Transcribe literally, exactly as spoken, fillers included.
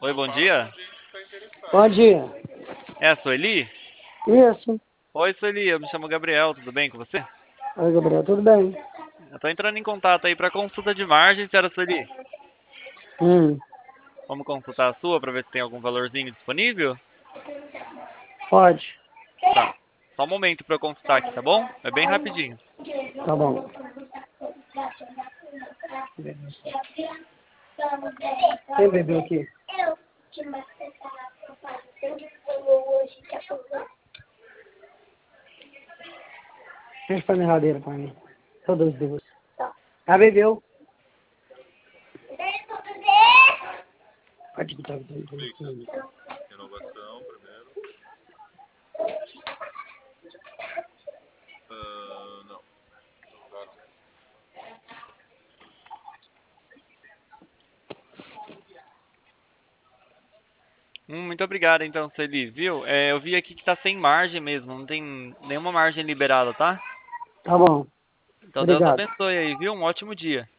Oi, bom dia. Bom dia. É a Sueli? Isso. Oi, Sueli, eu me chamo Gabriel, tudo bem com você? Oi, Gabriel, tudo bem? Eu tô entrando em contato aí para consulta de margem, senhora Sueli. Hum, Vamos consultar a sua para ver se tem algum valorzinho disponível? pode. Tá. Só um momento para eu consultar aqui, tá bom? É bem rapidinho. Tá bom. Quem bebeu aqui? Deixa pra derradeira pra mim. Todas duas. Já bebeu? Pode botar aqui. Renovação primeiro. Ah, não. Próximo. Hum, muito obrigado então, Sueli, viu? É, eu vi aqui que tá sem margem mesmo, não tem nenhuma margem liberada, tá? Tá bom. Então Deus Obrigado. abençoe aí, viu? Um ótimo dia.